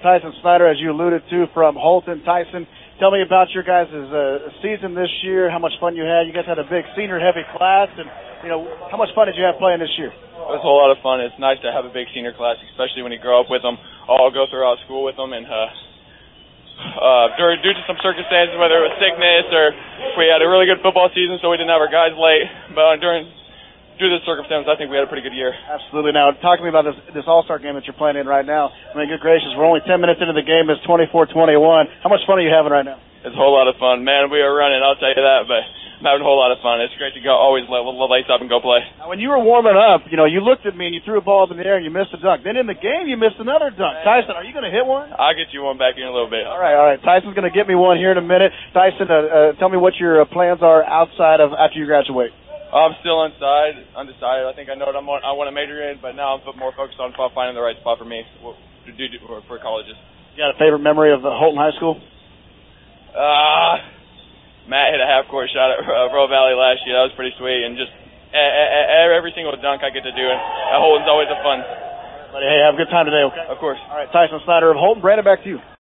Tyson Snyder, as you alluded to, from Holton. Tyson, tell me about your guys' season this year, how much fun you had. You guys had a big senior-heavy class, and, how much fun did you have playing this year? It was a whole lot of fun. It's nice to have a big senior class, especially when you grow up with them. All go throughout school with them, and due to some circumstances, whether it was sickness or we had a really good football season, so we didn't have our guys late, but due to the circumstances, I think we had a pretty good year. Absolutely. Now, talk to me about this All-Star game that you're playing in right now. I mean, good gracious, we're only 10 minutes into the game. It's 24-21. How much fun are you having right now? It's a whole lot of fun. Man, we are running, I'll tell you that, but I'm having a whole lot of fun. It's great to always lace up and go play. Now, when you were warming up, you looked at me and you threw a ball up in the air and you missed a dunk. Then in the game, you missed another dunk. Tyson, are you going to hit one? I'll get you one back here in a little bit. All right. Tyson's going to get me one here in a minute. Tyson, tell me what your plans are outside of after you graduate. I'm still undecided. I think I know what I want to major in, but now I'm more focused on finding the right spot for me for colleges. You got a favorite memory of Holton High School? Matt hit a half-court shot at Royal Valley last year. That was pretty sweet, and just every single dunk I get to do, and Holton's always a fun. Buddy, hey, have a good time today, okay? Of course. All right, Tyson Snyder of Holton. Brandon, back to you.